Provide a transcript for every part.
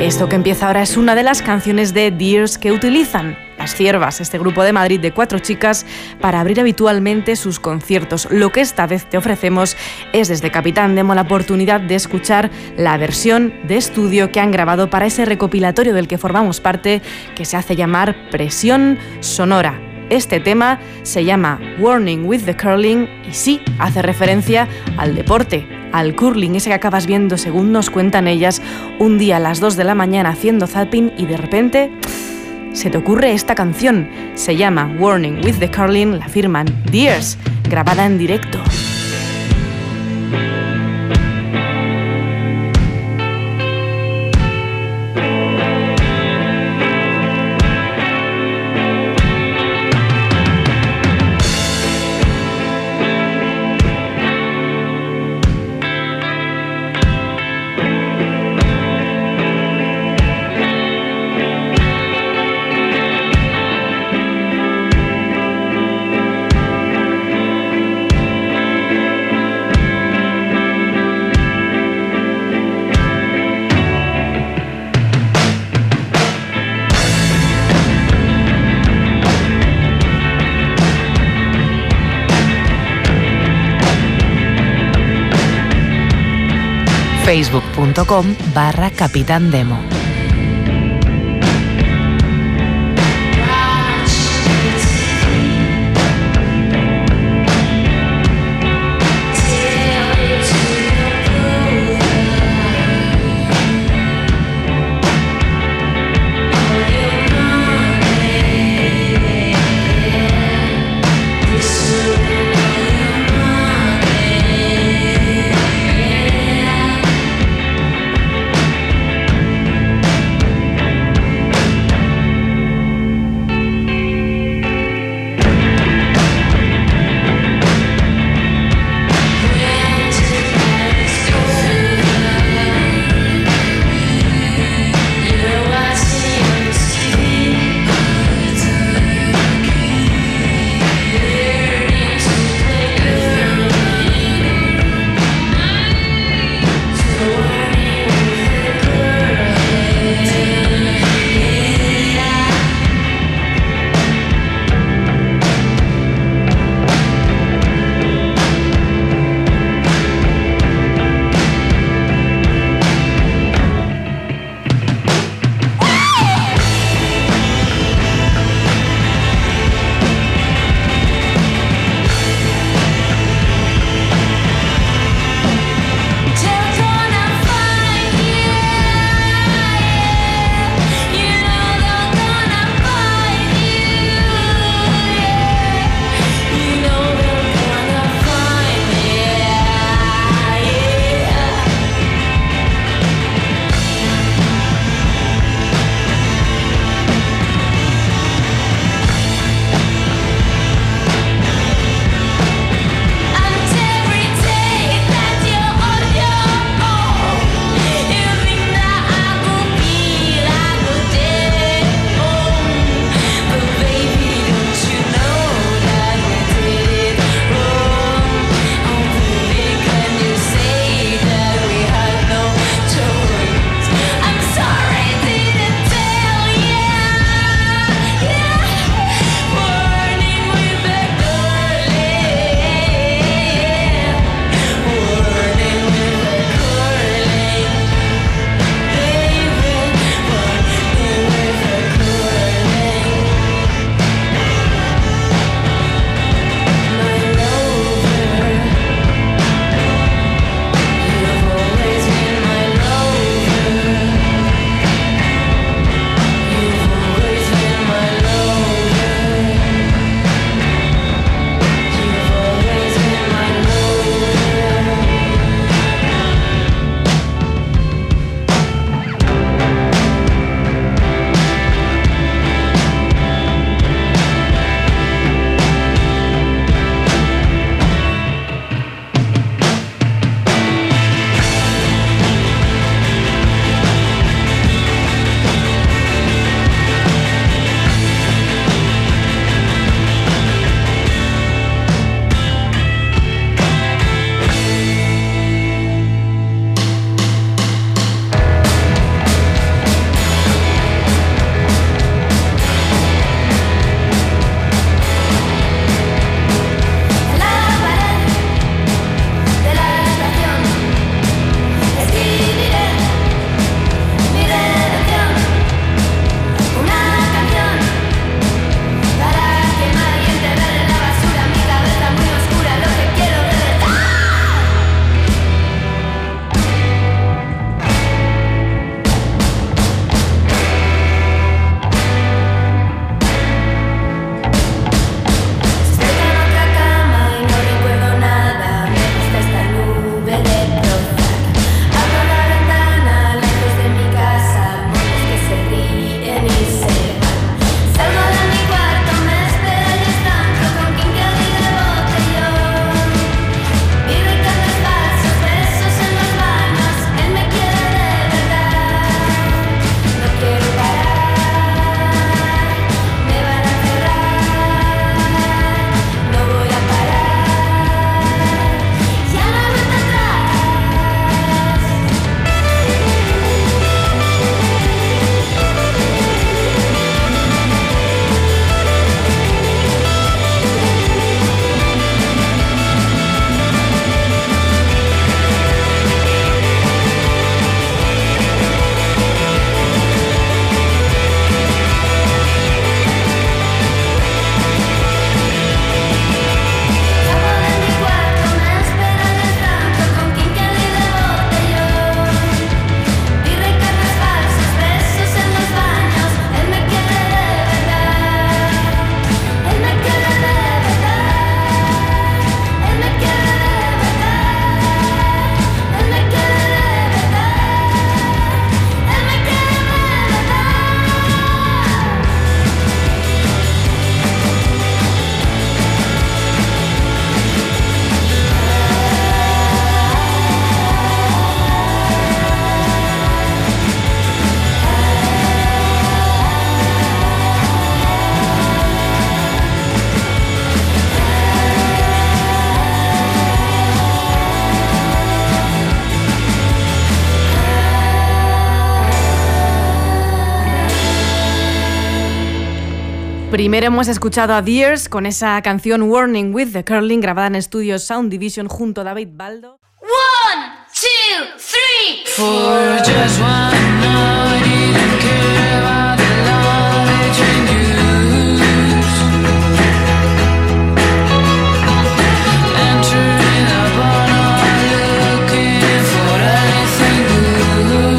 Esto que empieza ahora es una de las canciones de Dears que utilizan Las Ciervas, este grupo de Madrid de 4 chicas, para abrir habitualmente sus conciertos. Lo que esta vez te ofrecemos es desde Capitán Demo la oportunidad de escuchar la versión de estudio que han grabado para ese recopilatorio del que formamos parte, que se hace llamar Presión Sonora. Este tema se llama Warning with the Curling y sí, hace referencia al deporte, al curling, ese que acabas viendo, según nos cuentan ellas, un día a las 2 de la mañana haciendo zapping y de repente se te ocurre esta canción. Se llama Warning with the Curling, la firman Dears, grabada en directo. Facebook.com/Capitán Demo. Primero hemos escuchado a Dears con esa canción Warning with the Curling, grabada en estudios Sound Division junto a David Baldo. 1, 2, 3, 4 just one night, you don't care about the love that you use. Entering the bar, not looking for anything good.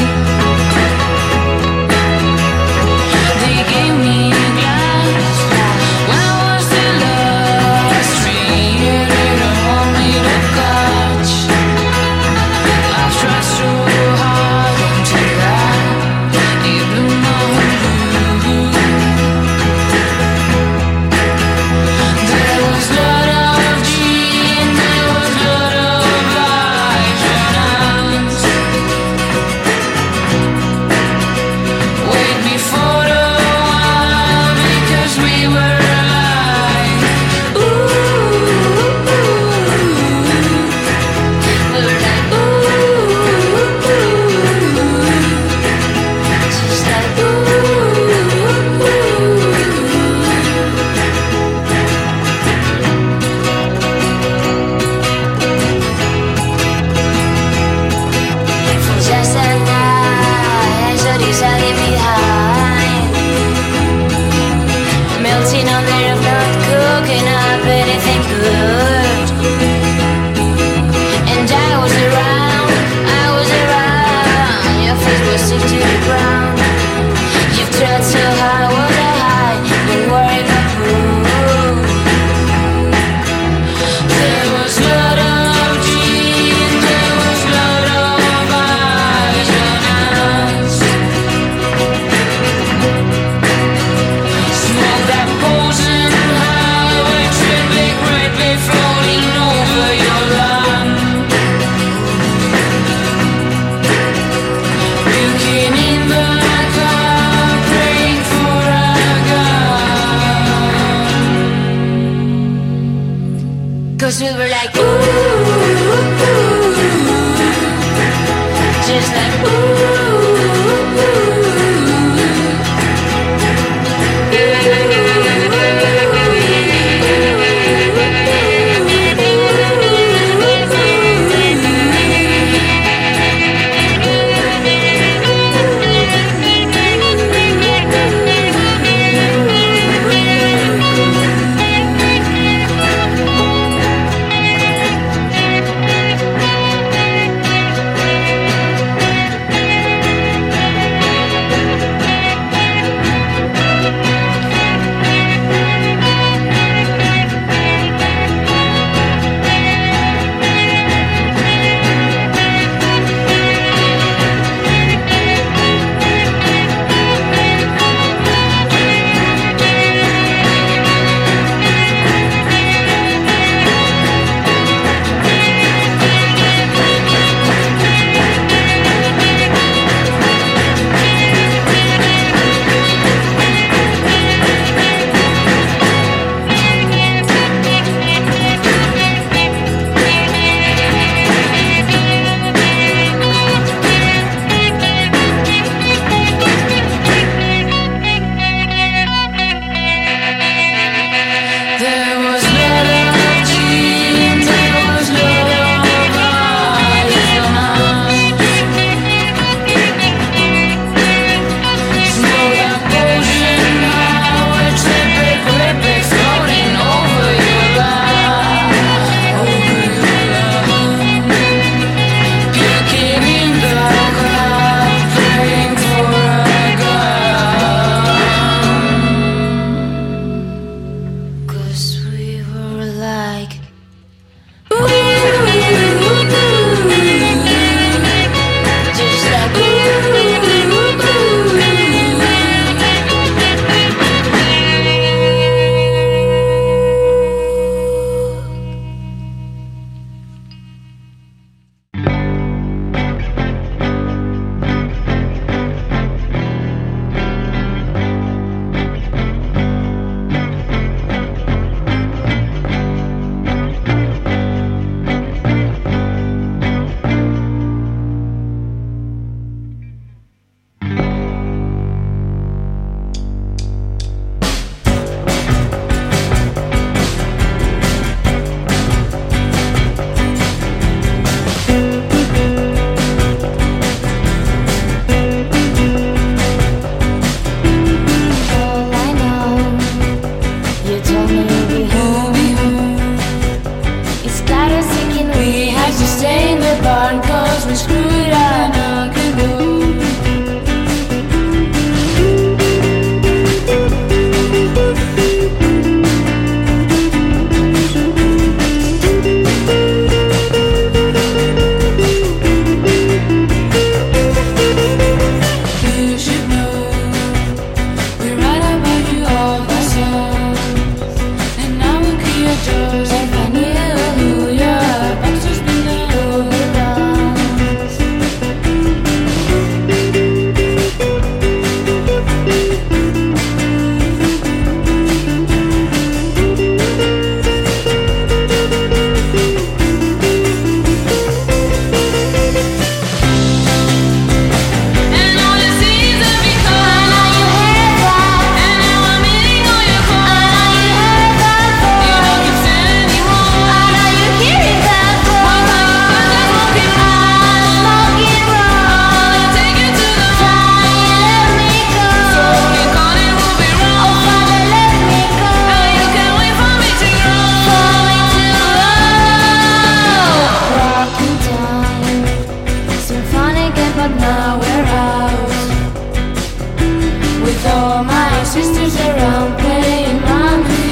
They gave me a glass, when I was the last drink. Yeah, they don't want me to catch. I've tried so hard until it blew my blue. There was a lot of gin, there was a lot of violence. Wait before the one, because we were alive. Ooh, we were like just like for just a night, so decided behind, melting on the roof, not cooking up anything good. And I was around, your face was stick to the ground. You've tried so hard, was I high, don't worry about who. There was a lot of gin, there was a lot of violence. Smoke that poison highway, tripling, greatly floating over your land. Puking in the car, praying for a gun. 'Cause we were like ooh, just like but now we're out. With all my sisters around playing mommy.